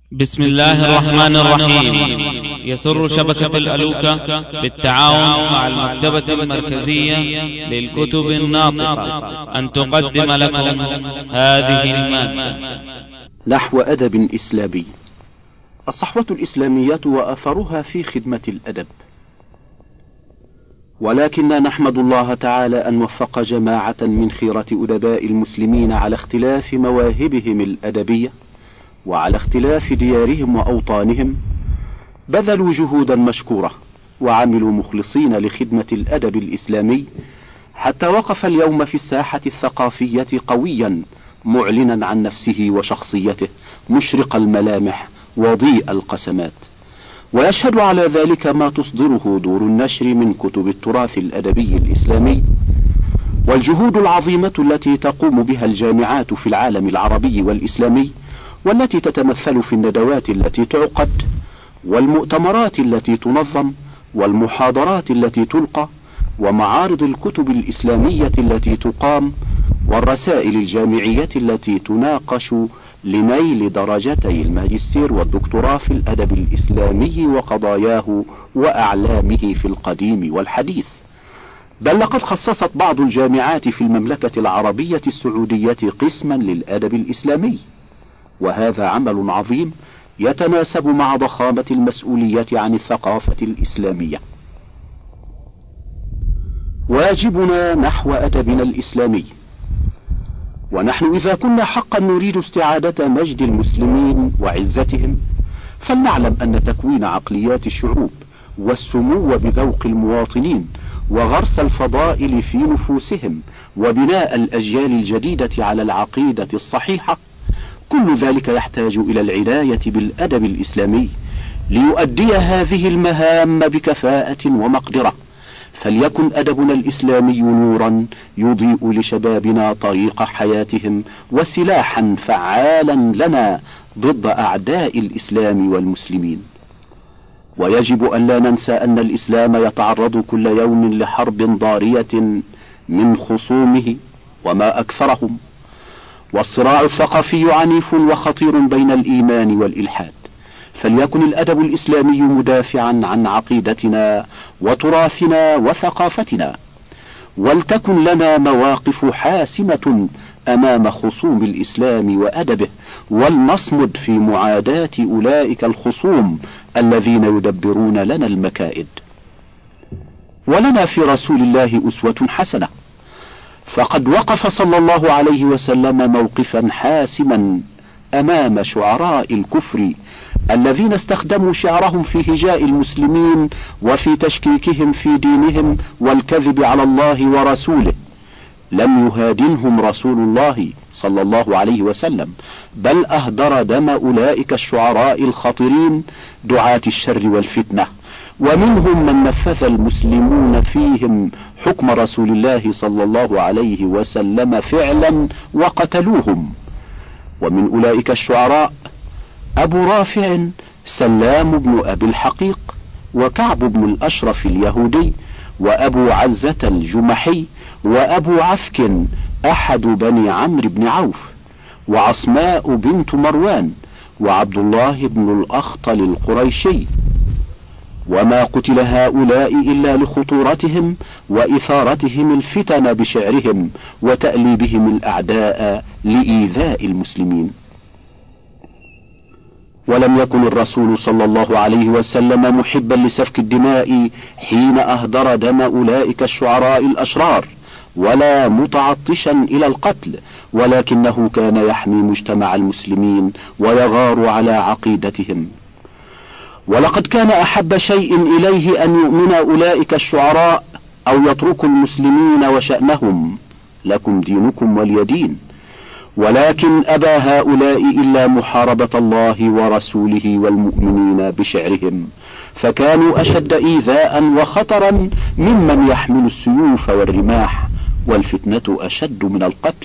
بسم الله الرحمن الرحيم. يسر شبكة الألوكة بالتعاون مع المكتبة المركزية للكتب الناطقة أن تقدم لكم هذه المادة. نحو أدب إسلامي. الصحوة الإسلامية وأثرها في خدمة الأدب. ولكننا نحمد الله تعالى أن وفق جماعة من خيرة أدباء المسلمين على اختلاف مواهبهم الأدبية وعلى اختلاف ديارهم وأوطانهم، بذلوا جهودا مشكورة وعملوا مخلصين لخدمة الأدب الإسلامي، حتى وقف اليوم في الساحة الثقافية قويا معلنا عن نفسه وشخصيته، مشرق الملامح وضيء القسمات. ويشهد على ذلك ما تصدره دور النشر من كتب التراث الأدبي الإسلامي، والجهود العظيمة التي تقوم بها الجامعات في العالم العربي والإسلامي، والتي تتمثل في الندوات التي تعقد والمؤتمرات التي تنظم والمحاضرات التي تلقى ومعارض الكتب الإسلامية التي تقام والرسائل الجامعية التي تناقش لنيل درجتي الماجستير والدكتوراه في الأدب الإسلامي وقضاياه وأعلامه في القديم والحديث. بل لقد خصصت بعض الجامعات في المملكة العربية السعودية قسما للأدب الإسلامي، وهذا عمل عظيم يتناسب مع ضخامة المسؤولية عن الثقافة الإسلامية. واجبنا نحو أدبنا الإسلامي. ونحن إذا كنا حقا نريد استعادة مجد المسلمين وعزتهم، فلنعلم أن تكوين عقليات الشعوب والسمو بذوق المواطنين وغرس الفضائل في نفوسهم وبناء الأجيال الجديدة على العقيدة الصحيحة، كل ذلك يحتاج إلى العناية بالأدب الإسلامي ليؤدي هذه المهام بكفاءة ومقدرة. فليكن أدبنا الإسلامي نورا يضيء لشبابنا طريق حياتهم وسلاحا فعالا لنا ضد أعداء الإسلام والمسلمين. ويجب أن لا ننسى أن الإسلام يتعرض كل يوم لحرب ضارية من خصومه وما أكثرهم، والصراع الثقافي عنيف وخطير بين الإيمان والإلحاد. فليكن الأدب الإسلامي مدافعا عن عقيدتنا وتراثنا وثقافتنا، ولتكن لنا مواقف حاسمة أمام خصوم الإسلام وأدبه، ولنصمد في معاداة أولئك الخصوم الذين يدبرون لنا المكائد. ولنا في رسول الله أسوة حسنة، فقد وقف صلى الله عليه وسلم موقفا حاسما أمام شعراء الكفر الذين استخدموا شعرهم في هجاء المسلمين وفي تشكيكهم في دينهم والكذب على الله ورسوله. لم يهادنهم رسول الله صلى الله عليه وسلم، بل أهدر دم أولئك الشعراء الخطرين دعاة الشر والفتنة، ومنهم من نفذ المسلمون فيهم حكم رسول الله صلى الله عليه وسلم فعلا وقتلوهم. ومن أولئك الشعراء أبو رافع سلام بن أبي الحقيق، وكعب بن الأشرف اليهودي، وأبو عزة الجمحي، وأبو عفك أحد بني عمرو بن عوف، وعصماء بنت مروان، وعبد الله بن الأخطل القريشي. وما قتل هؤلاء إلا لخطورتهم وإثارتهم الفتن بشعرهم وتأليبهم الأعداء لإيذاء المسلمين. ولم يكن الرسول صلى الله عليه وسلم محبا لسفك الدماء حين أهدر دم أولئك الشعراء الأشرار، ولا متعطشا إلى القتل، ولكنه كان يحمي مجتمع المسلمين ويغار على عقيدتهم. ولقد كان أحب شيء إليه أن يؤمن أولئك الشعراء أو يتركوا المسلمين وشأنهم، لكم دينكم ولي دين. ولكن أبى هؤلاء إلا محاربة الله ورسوله والمؤمنين بشعرهم، فكانوا أشد إيذاء وخطرا ممن يحمل السيوف والرماح، والفتنة أشد من القتل.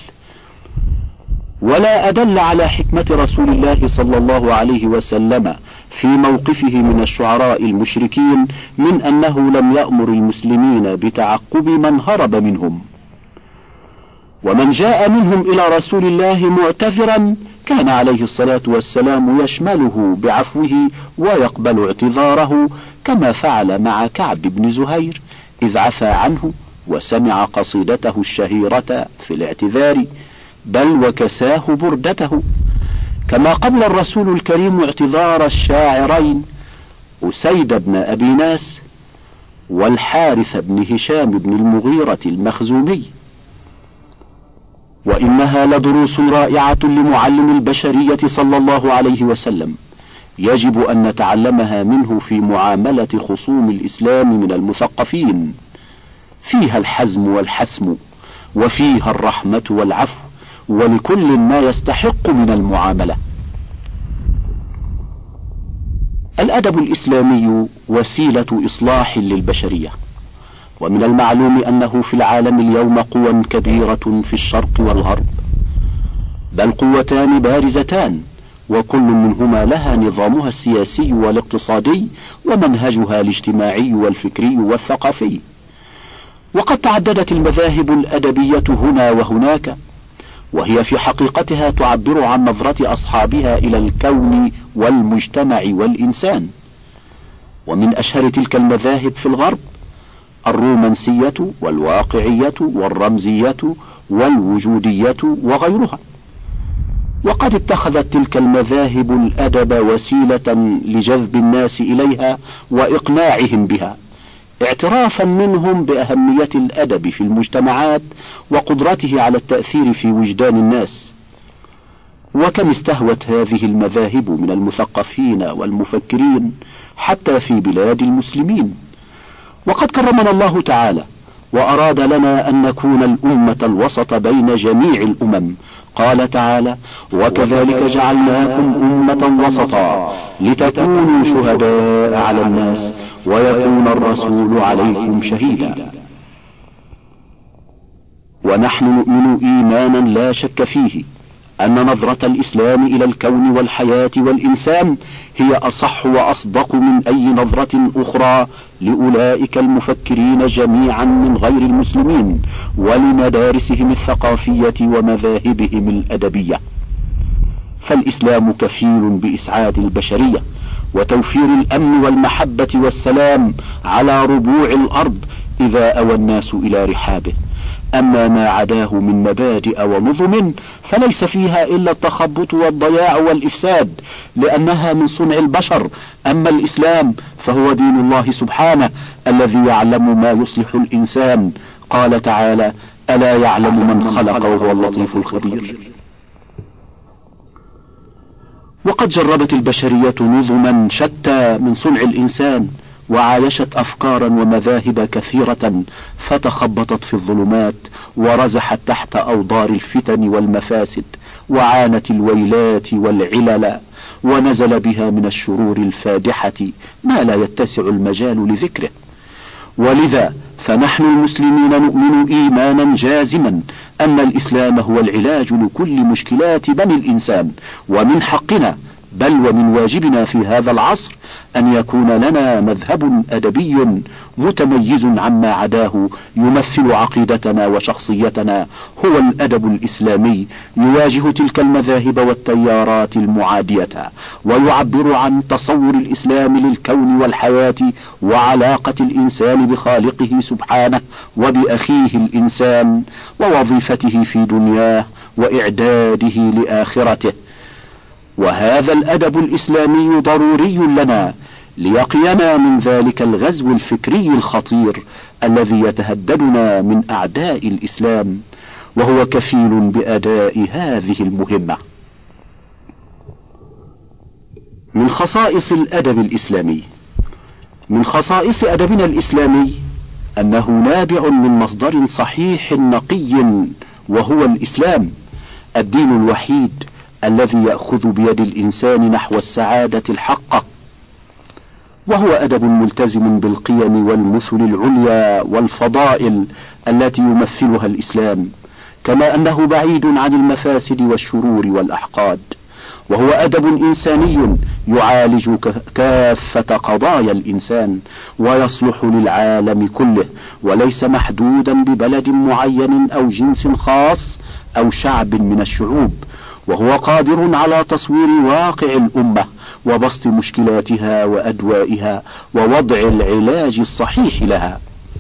ولا أدل على حكمة رسول الله صلى الله عليه وسلم في موقفه من الشعراء المشركين من أنه لم يأمر المسلمين بتعقب من هرب منهم. ومن جاء منهم إلى رسول الله معتذرا كان عليه الصلاة والسلام يشمله بعفوه ويقبل اعتذاره، كما فعل مع كعب بن زهير إذ عفى عنه وسمع قصيدته الشهيرة في الاعتذار، بل وكساه بردته. كما قبل الرسول الكريم اعتذار الشاعرين أسيد بن أبي ناس والحارث بن هشام بن المغيرة المخزومي. وإنها لدروس رائعة لمعلم البشرية صلى الله عليه وسلم، يجب أن نتعلمها منه في معاملة خصوم الإسلام من المثقفين، فيها الحزم والحسم، وفيها الرحمة والعفو، ولكل ما يستحق من المعاملة. الأدب الإسلامي وسيلة إصلاح للبشرية، ومن المعلوم أنه في العالم اليوم قوى كبيرة في الشرق والغرب، بل قوتان بارزتان، وكل منهما لها نظامها السياسي والاقتصادي ومنهجها الاجتماعي والفكري والثقافي. وقد تعددت المذاهب الأدبية هنا وهناك، وهي في حقيقتها تعبر عن نظرة أصحابها إلى الكون والمجتمع والإنسان. ومن أشهر تلك المذاهب في الغرب الرومانسية والواقعية والرمزية والوجودية وغيرها. وقد اتخذت تلك المذاهب الأدب وسيلة لجذب الناس إليها وإقناعهم بها، اعترافا منهم بأهمية الأدب في المجتمعات وقدرته على التأثير في وجدان الناس. وكم استهوت هذه المذاهب من المثقفين والمفكرين حتى في بلاد المسلمين. وقد كرمنا الله تعالى وأراد لنا أن نكون الأمة الوسط بين جميع الأمم. قال تعالى: وكذلك جعلناكم أمة وسطا لتكونوا شهداء على الناس ويكون الرسول عليكم شهيدا. ونحن نؤمن إيمانا لا شك فيه أن نظرة الإسلام إلى الكون والحياة والإنسان هي أصح وأصدق من أي نظرة أخرى لأولئك المفكرين جميعا من غير المسلمين ولمدارسهم الثقافية ومذاهبهم الأدبية. فالإسلام كفيل بإسعاد البشرية وتوفير الأمن والمحبة والسلام على ربوع الأرض إذا أوى الناس إلى رحابه. أما ما عداه من مبادئ ونظم فليس فيها إلا التخبط والضياع والإفساد، لأنها من صنع البشر. أما الإسلام فهو دين الله سبحانه الذي يعلم ما يصلح الإنسان. قال تعالى: ألا يعلم من خلق وهو اللطيف الخبير. وقد جربت البشرية نظما شتى من صنع الإنسان، وعايشت أفكارا ومذاهب كثيرة فتخبطت في الظلمات ورزحت تحت أوضار الفتن والمفاسد، وعانت الويلات والعلل، ونزل بها من الشرور الفادحة ما لا يتسع المجال لذكره. ولذا فنحن المسلمين نؤمن إيمانا جازما أن الإسلام هو العلاج لكل مشكلات بني الإنسان، ومن حقنا بل ومن واجبنا في هذا العصر أن يكون لنا مذهب أدبي متميز عما عداه يمثل عقيدتنا وشخصيتنا، هو الأدب الإسلامي، يواجه تلك المذاهب والتيارات المعادية، ويعبر عن تصور الإسلام للكون والحياة وعلاقة الإنسان بخالقه سبحانه وبأخيه الإنسان ووظيفته في دنياه وإعداده لآخرته. وهذا الأدب الإسلامي ضروري لنا ليقينا من ذلك الغزو الفكري الخطير الذي يتهددنا من أعداء الإسلام، وهو كفيل بأداء هذه المهمة. من خصائص الأدب الإسلامي، من خصائص أدبنا الإسلامي أنه نابع من مصدر صحيح نقي، وهو الإسلام، الدين الوحيد الذي يأخذ بيد الإنسان نحو السعادة الحقة، وهو أدب ملتزم بالقيم والمثل العليا والفضائل التي يمثلها الإسلام، كما أنه بعيد عن المفاسد والشرور والأحقاد. وهو أدب إنساني يعالج كافة قضايا الإنسان ويصلح للعالم كله، وليس محدودا ببلد معين أو جنس خاص أو شعب من الشعوب، وهو قادر على تصوير واقع الأمة وبسط مشكلاتها وأدوائها ووضع العلاج الصحيح لها.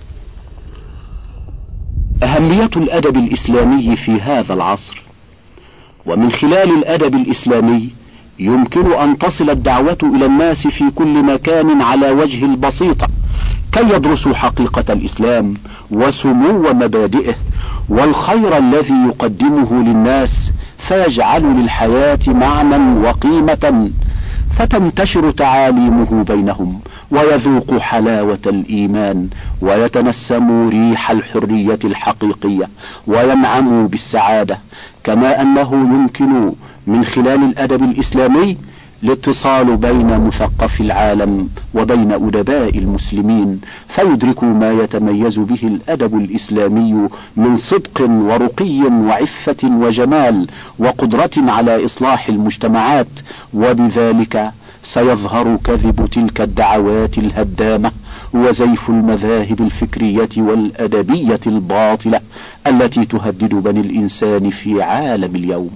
أهمية الأدب الإسلامي في هذا العصر. ومن خلال الأدب الإسلامي يمكن أن تصل الدعوة إلى الناس في كل مكان على وجه البسيطة كي يدرسوا حقيقة الإسلام وسمو مبادئه والخير الذي يقدمه للناس، فيجعل للحياة معنى وقيمة، فتنتشر تعاليمه بينهم ويذوق حلاوة الإيمان ويتنسم ريح الحرية الحقيقية وينعم بالسعادة. كما أنه يمكن من خلال الأدب الإسلامي الاتصال بين مثقفي العالم وبين أدباء المسلمين، فيدركوا ما يتميز به الأدب الإسلامي من صدق ورقي وعفة وجمال وقدرة على إصلاح المجتمعات، وبذلك سيظهر كذب تلك الدعوات الهدامة وزيف المذاهب الفكرية والأدبية الباطلة التي تهدد بني الإنسان في عالم اليوم.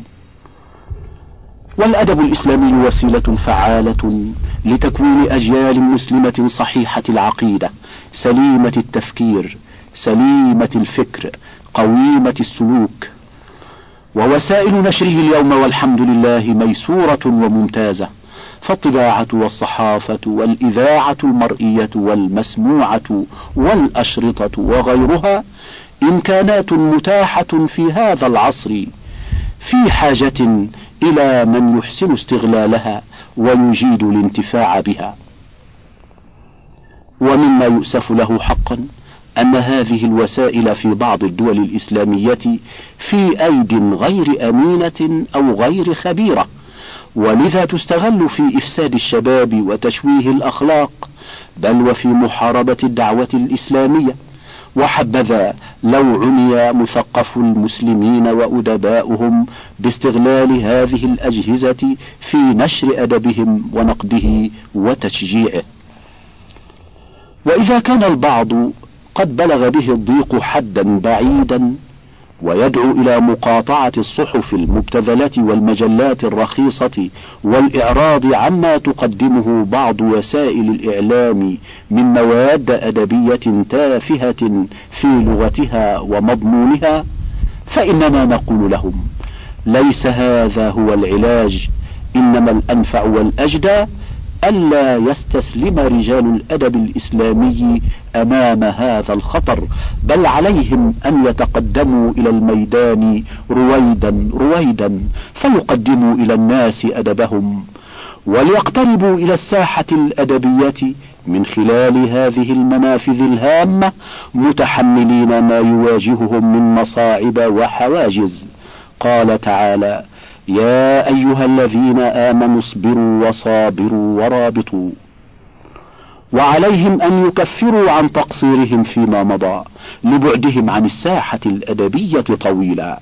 والأدب الإسلامي وسيلة فعالة لتكوين أجيال مسلمة صحيحة العقيدة، سليمة التفكير، سليمة الفكر، قويمة السلوك. ووسائل نشره اليوم والحمد لله ميسورة وممتازة، فالطباعة والصحافة والإذاعة المرئية والمسموعة والأشرطة وغيرها إمكانات متاحة في هذا العصر، في حاجة إلى من يحسن استغلالها ويجيد الانتفاع بها. ومما يؤسف له حقا أن هذه الوسائل في بعض الدول الإسلامية في أيد غير أمينة أو غير خبيرة، ولذا تستغل في إفساد الشباب وتشويه الأخلاق، بل وفي محاربة الدعوة الإسلامية. وحبذا لو عني مثقف المسلمين وأدباؤهم باستغلال هذه الأجهزة في نشر أدبهم ونقده وتشجيعه. وإذا كان البعض قد بلغ به الضيق حدا بعيدا ويدعو إلى مقاطعة الصحف المبتذلة والمجلات الرخيصة والإعراض عما تقدمه بعض وسائل الإعلام من مواد أدبية تافهة في لغتها ومضمونها، فإننا نقول لهم: ليس هذا هو العلاج، إنما الأنفع والأجدى ألا يستسلم رجال الأدب الإسلامي أمام هذا الخطر، بل عليهم أن يتقدموا إلى الميدان رويدا رويدا فيقدموا إلى الناس أدبهم، وليقتربوا إلى الساحة الأدبية من خلال هذه المنافذ الهامة متحملين ما يواجههم من مصاعب وحواجز. قال تعالى: يا أيها الذين آمنوا اصبروا وصابروا ورابطوا. وعليهم أن يكفروا عن تقصيرهم فيما مضى لبعدهم عن الساحة الأدبية طويلا.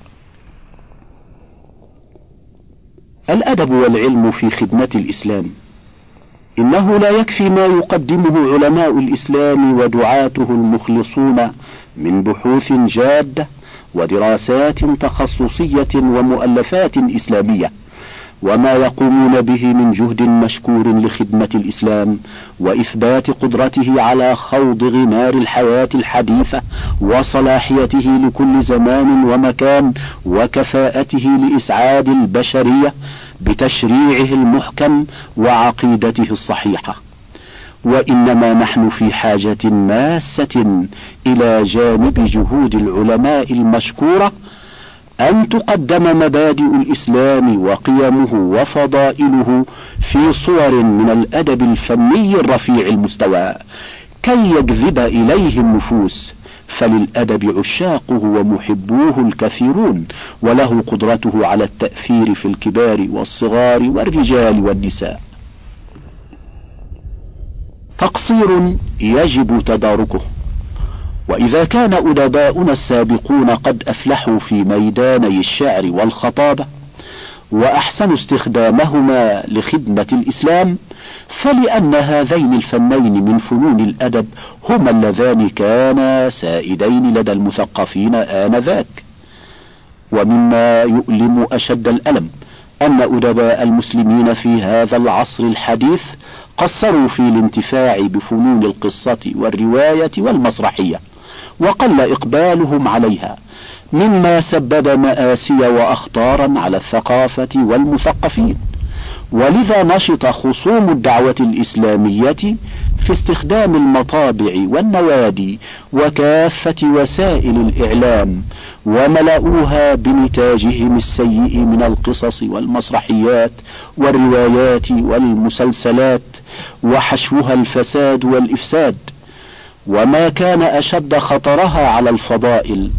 الأدب والعلم في خدمة الإسلام. إنه لا يكفي ما يقدمه علماء الإسلام ودعاته المخلصون من بحوث جادة ودراسات تخصصية ومؤلفات إسلامية، وما يقومون به من جهد مشكور لخدمة الإسلام وإثبات قدرته على خوض غمار الحياة الحديثة وصلاحيته لكل زمان ومكان وكفاءته لإسعاد البشرية بتشريعه المحكم وعقيدته الصحيحة. وإنما نحن في حاجة ماسة إلى جانب جهود العلماء المشكورة أن تقدم مبادئ الإسلام وقيمه وفضائله في صور من الأدب الفني الرفيع المستوى كي يجذب إليه النفوس، فللأدب عشاقه ومحبوه الكثيرون، وله قدرته على التأثير في الكبار والصغار والرجال والنساء. تقصير يجب تداركه. وإذا كان أدباؤنا السابقون قد أفلحوا في ميداني الشعر والخطابة وأحسن استخدامهما لخدمة الإسلام، فلأن هذين الفنين من فنون الأدب هما اللذان كانا سائدين لدى المثقفين آنذاك. ومما يؤلم أشد الألم أن أدباء المسلمين في هذا العصر الحديث قصروا في الانتفاع بفنون القصة والرواية والمسرحية، وقل إقبالهم عليها، مما سبب مآسي وأخطارا على الثقافة والمثقفين. ولذا نشط خصوم الدعوة الإسلامية في استخدام المطابع والنوادي وكافة وسائل الإعلام، وملأوها بنتاجهم السيء من القصص والمسرحيات والروايات والمسلسلات، وحشوها الفساد والإفساد. وما كان أشد خطرها على الفضائل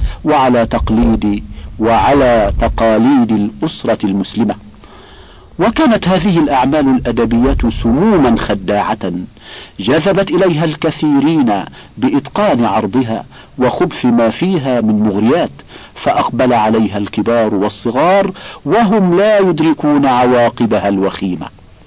وعلى تقاليد الأسرة المسلمة. وكانت هذه الأعمال الأدبية سموما خداعة جذبت إليها الكثيرين بإتقان عرضها وخبث ما فيها من مغريات، فأقبل عليها الكبار والصغار وهم لا يدركون عواقبها الوخيمة.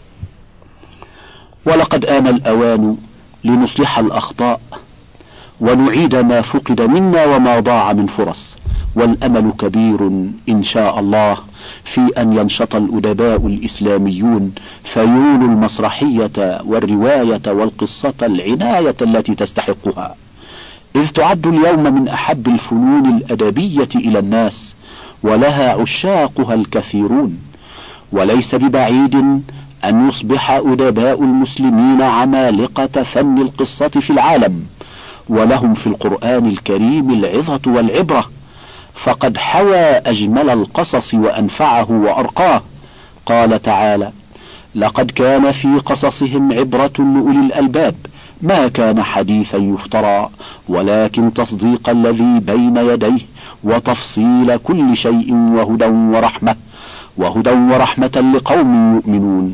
ولقد آن الأوان لنصلح الأخطاء ونعيد ما فقد منا وما ضاع من فرص، والأمل كبير إن شاء الله في أن ينشط الأدباء الإسلاميون فيولوا المسرحية والرواية والقصة العناية التي تستحقها، إذ تعد اليوم من أحب الفنون الأدبية إلى الناس، ولها عشاقها الكثيرون. وليس ببعيد أن يصبح أدباء المسلمين عمالقة فن القصة في العالم، ولهم في القرآن الكريم العظة والعبرة، فقد حوى أجمل القصص وأنفعه وأرقاه. قال تعالى: لقد كان في قصصهم عبرة لأولي الألباب، ما كان حديثا يفترى، ولكن تصديق الذي بين يديه وتفصيل كل شيء وهدى ورحمة لقوم يؤمنون.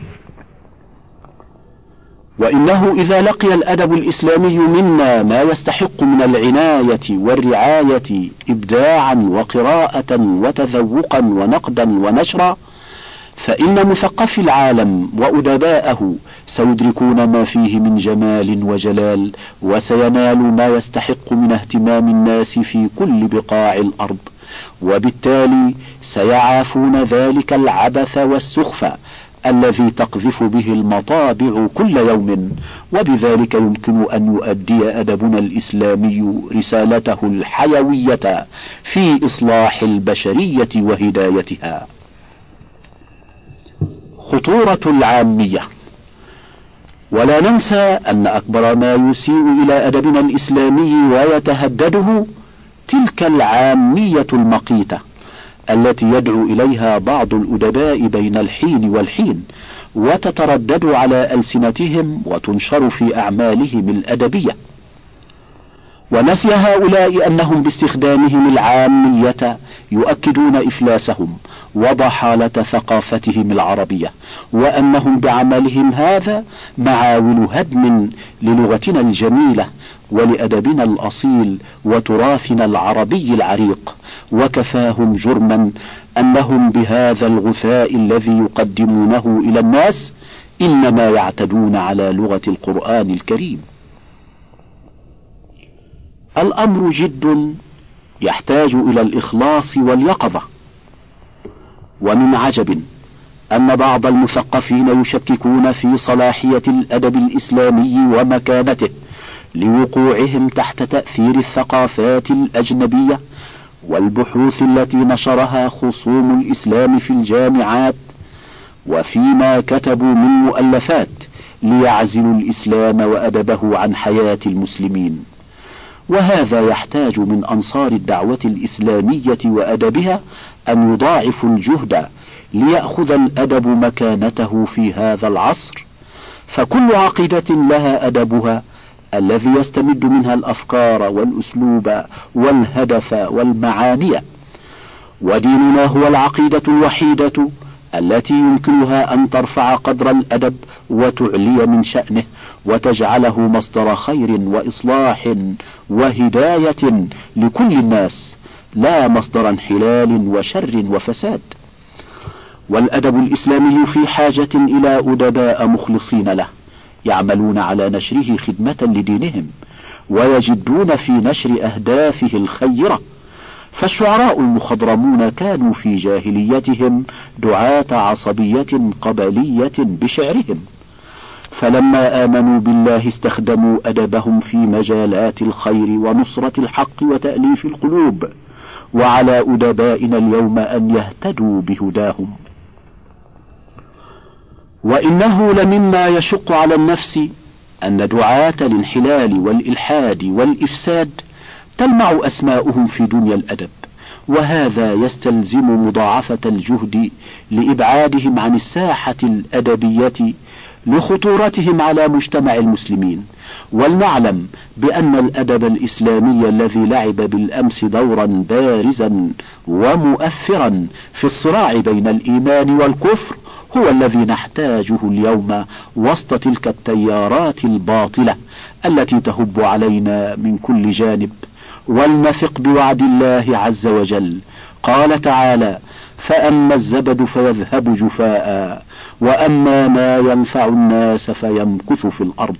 وإنه إذا لقي الأدب الإسلامي منا ما يستحق من العناية والرعاية إبداعا وقراءة وتذوقا ونقدا ونشرا، فإن مثقفي العالم وأدباءه سيدركون ما فيه من جمال وجلال، وسينال ما يستحق من اهتمام الناس في كل بقاع الأرض، وبالتالي سيعافون ذلك العبث والسخف الذي تقذف به المطابع كل يوم، وبذلك يمكن أن يؤدي أدبنا الإسلامي رسالته الحيوية في إصلاح البشرية وهدايتها. خطورة العامية. ولا ننسى أن أكبر ما يسيء إلى أدبنا الإسلامي ويتهدده تلك العامية المقيتة التي يدعو إليها بعض الأدباء بين الحين والحين، وتتردد على ألسنتهم وتنشر في أعمالهم الأدبية. ونسي هؤلاء أنهم باستخدامهم العامية يؤكدون إفلاسهم وضحالة ثقافتهم العربية، وأنهم بعملهم هذا معاول هدم للغتنا الجميلة ولأدبنا الأصيل وتراثنا العربي العريق. وكفاهم جرما أنهم بهذا الغثاء الذي يقدمونه إلى الناس إنما يعتدون على لغة القرآن الكريم. الأمر جد يحتاج إلى الإخلاص واليقظة. ومن عجب أن بعض المثقفين يشككون في صلاحية الأدب الإسلامي ومكانته لوقوعهم تحت تأثير الثقافات الأجنبية والبحوث التي نشرها خصوم الإسلام في الجامعات، وفيما كتبوا من مؤلفات ليعزلوا الإسلام وأدبه عن حياة المسلمين. وهذا يحتاج من أنصار الدعوة الإسلامية وأدبها أن يضاعفوا الجهد ليأخذ الأدب مكانته في هذا العصر، فكل عقيدة لها أدبها الذي يستمد منها الأفكار والأسلوب والهدف والمعاني. وديننا هو العقيدة الوحيدة التي يمكنها أن ترفع قدر الأدب وتعلي من شأنه وتجعله مصدر خير وإصلاح وهداية لكل الناس، لا مصدر انحلال وشر وفساد. والأدب الإسلامي في حاجة إلى أدباء مخلصين له، يعملون على نشره خدمة لدينهم، ويجدون في نشر أهدافه الخيرة. فالشعراء المخضرمون كانوا في جاهليتهم دعاة عصبية قبلية بشعرهم، فلما آمنوا بالله استخدموا أدبهم في مجالات الخير ونصرة الحق وتأليف القلوب، وعلى أدبائنا اليوم أن يهتدوا بهداهم. وإنه لمما يشق على النفس أن دعاة الانحلال والإلحاد والإفساد تلمع أسماؤهم في دنيا الأدب، وهذا يستلزم مضاعفة الجهد لإبعادهم عن الساحة الأدبية لخطورتهم على مجتمع المسلمين. ولنعلم بأن الأدب الإسلامي الذي لعب بالأمس دورا بارزا ومؤثرا في الصراع بين الإيمان والكفر هو الذي نحتاجه اليوم وسط تلك التيارات الباطلة التي تهب علينا من كل جانب. ولنثق بوعد الله عز وجل، قال تعالى: فأما الزبد فيذهب جفاء وأما ما ينفع الناس فيمكث في الأرض.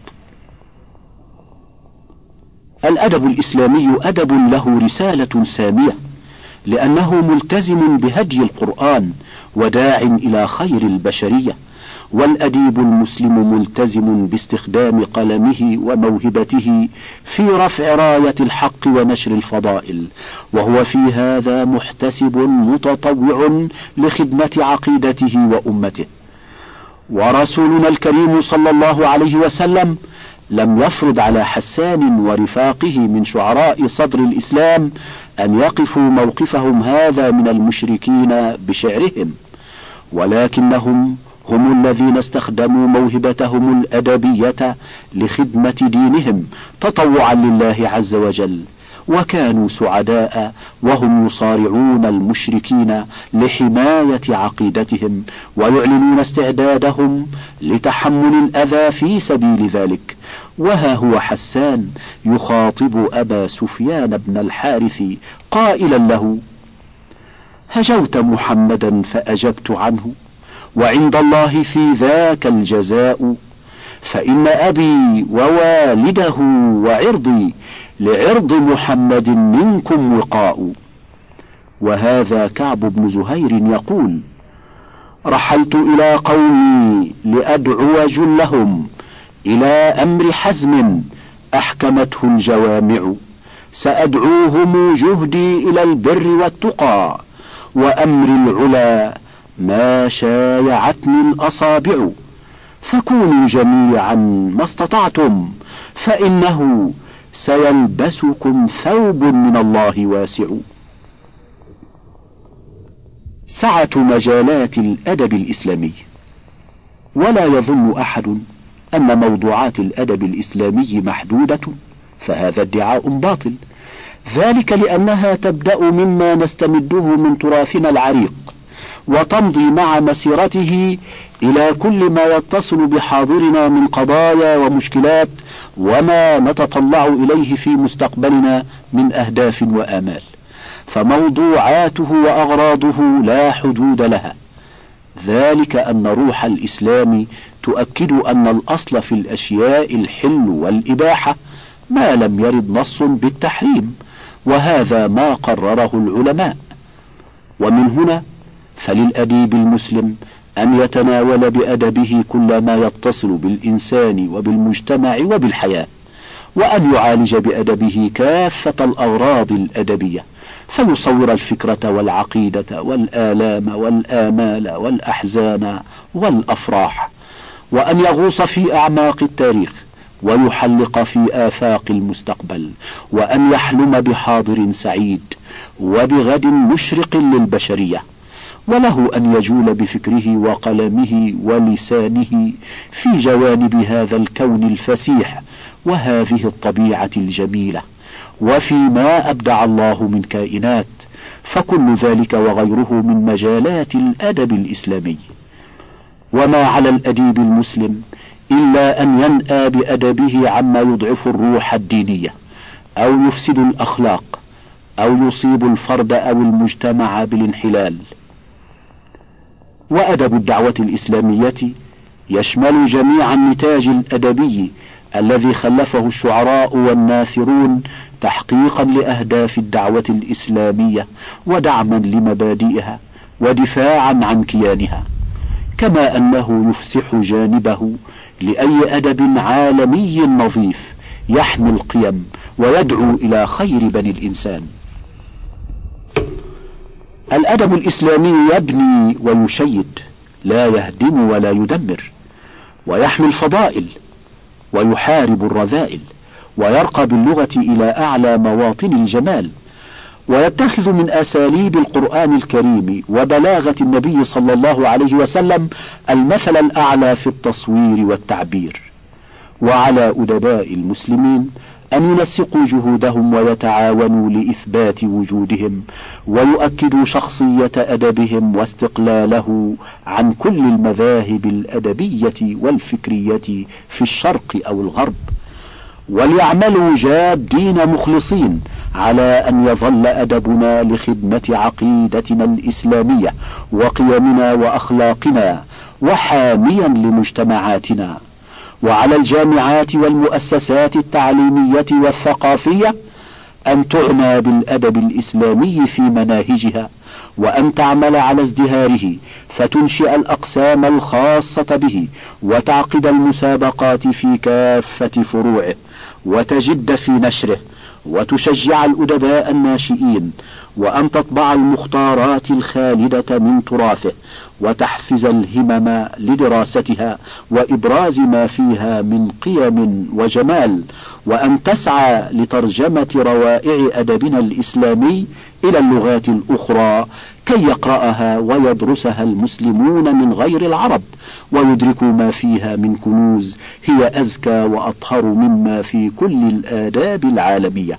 الأدب الإسلامي أدب له رسالة سامية، لأنه ملتزم بهدي القرآن وداع إلى خير البشرية. والأديب المسلم ملتزم باستخدام قلمه وموهبته في رفع راية الحق ونشر الفضائل، وهو في هذا محتسب متطوع لخدمة عقيدته وأمته. ورسولنا الكريم صلى الله عليه وسلم لم يفرض على حسان ورفاقه من شعراء صدر الإسلام أن يقفوا موقفهم هذا من المشركين بشعرهم، ولكنهم هم الذين استخدموا موهبتهم الأدبية لخدمة دينهم تطوعا لله عز وجل، وكانوا سعداء وهم يصارعون المشركين لحماية عقيدتهم ويعلنون استعدادهم لتحمل الأذى في سبيل ذلك. وها هو حسان يخاطب أبا سفيان بن الحارث قائلا له: هجوت محمدا فأجبت عنه، وعند الله في ذاك الجزاء، فإن أبي ووالده وعرضي لعرض محمد منكم وقاء. وهذا كعب بن زهير يقول: رحلت إلى قومي لأدعو جلهم إلى أمر حزم أحكمته الجوامع، سأدعوهم جهدي إلى البر والتقى، وأمر العلا ما شايعتني الأصابع، فكونوا جميعا ما استطعتم، فإنه سيلبسكم ثوب من الله واسع. سعة مجالات الأدب الإسلامي. ولا يظن أحد أن موضوعات الأدب الإسلامي محدودة، فهذا ادعاء باطل، ذلك لأنها تبدأ مما نستمده من تراثنا العريق، وتمضي مع مسيرته إلى كل ما يتصل بحاضرنا من قضايا ومشكلات وما نتطلع إليه في مستقبلنا من أهداف وآمال، فموضوعاته وأغراضه لا حدود لها. ذلك أن روح الإسلام تؤكد أن الأصل في الأشياء الحل والإباحة ما لم يرد نص بالتحريم، وهذا ما قرره العلماء. ومن هنا فللأديب المسلم أن يتناول بأدبه كل ما يتصل بالإنسان وبالمجتمع وبالحياة، وأن يعالج بأدبه كافة الأغراض الأدبية، فيصور الفكرة والعقيدة والآلام والآمال والأحزان والأفراح، وأن يغوص في أعماق التاريخ ويحلق في آفاق المستقبل، وأن يحلم بحاضر سعيد وبغد مشرق للبشرية. وله أن يجول بفكره وقلمه ولسانه في جوانب هذا الكون الفسيح وهذه الطبيعة الجميلة، وفيما أبدع الله من كائنات، فكل ذلك وغيره من مجالات الأدب الإسلامي. وما على الأديب المسلم إلا أن ينأى بأدبه عما يضعف الروح الدينية أو يفسد الأخلاق أو يصيب الفرد أو المجتمع بالانحلال. وأدب الدعوة الإسلامية يشمل جميع النتاج الأدبي الذي خلفه الشعراء والناثرون تحقيقا لأهداف الدعوة الإسلامية ودعما لمبادئها ودفاعا عن كيانها، كما أنه يفسح جانبه لأي أدب عالمي نظيف يحمي القيم ويدعو إلى خير بني الإنسان. الأدب الإسلامي يبني ويشيد، لا يهدم ولا يدمر، ويحمي الفضائل ويحارب الرذائل، ويرقى باللغة إلى أعلى مواطن الجمال، ويتخذ من أساليب القرآن الكريم وبلاغة النبي صلى الله عليه وسلم المثل الأعلى في التصوير والتعبير. وعلى أدباء المسلمين أن ينسقوا جهودهم ويتعاونوا لإثبات وجودهم، ويؤكدوا شخصية أدبهم واستقلاله عن كل المذاهب الأدبية والفكرية في الشرق أو الغرب، وليعملوا جادين مخلصين على أن يظل أدبنا لخدمة عقيدتنا الإسلامية وقيمنا وأخلاقنا وحاميا لمجتمعاتنا. وعلى الجامعات والمؤسسات التعليمية والثقافية أن تعنى بالأدب الإسلامي في مناهجها، وأن تعمل على ازدهاره، فتنشئ الأقسام الخاصة به، وتعقد المسابقات في كافة فروعه، وتجد في نشره، وتشجع الأدباء الناشئين، وأن تطبع المختارات الخالدة من تراثه، وتحفز الهمم لدراستها وإبراز ما فيها من قيم وجمال، وأن تسعى لترجمة روائع أدبنا الإسلامي إلى اللغات الأخرى كي يقرأها ويدرسها المسلمون من غير العرب، ويدركوا ما فيها من كنوز هي أزكى وأطهر مما في كل الآداب العالمية.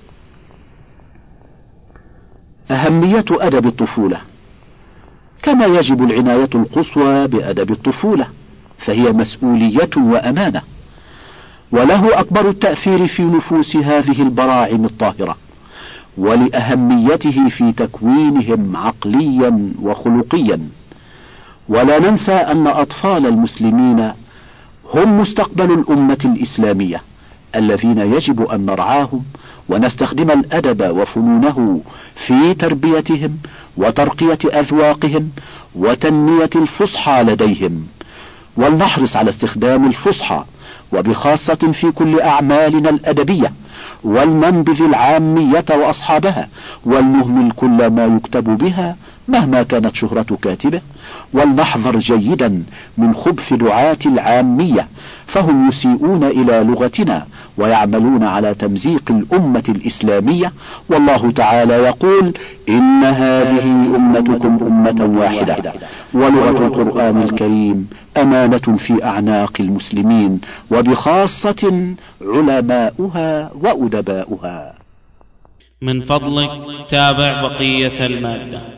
أهمية أدب الطفولة. كما يجب العناية القصوى بأدب الطفولة، فهي مسؤولية وأمانة، وله أكبر التأثير في نفوس هذه البراعم الطاهرة، ولأهميته في تكوينهم عقليا وخلقيا. ولا ننسى أن أطفال المسلمين هم مستقبل الأمة الإسلامية الذين يجب أن نرعاهم ونستخدم الأدب وفنونه في تربيتهم وترقية أذواقهم وتنمية الفصحى لديهم، ولنحرص على استخدام الفصحى وبخاصة في كل أعمالنا الأدبية، ولننبذ العامية وأصحابها، ولنهمل كل ما يكتب بها مهما كانت شهرة كاتبه، ولنحذر جيدا من خبث دعاة العامية، فهم يسيئون إلى لغتنا ويعملون على تمزيق الأمة الإسلامية. والله تعالى يقول: إن هذه أمتكم أمة واحدة، ولغة القرآن الكريم أمانة في أعناق المسلمين، وبخاصة علماؤها وأدباؤها. من فضلك تابع بقية المادة.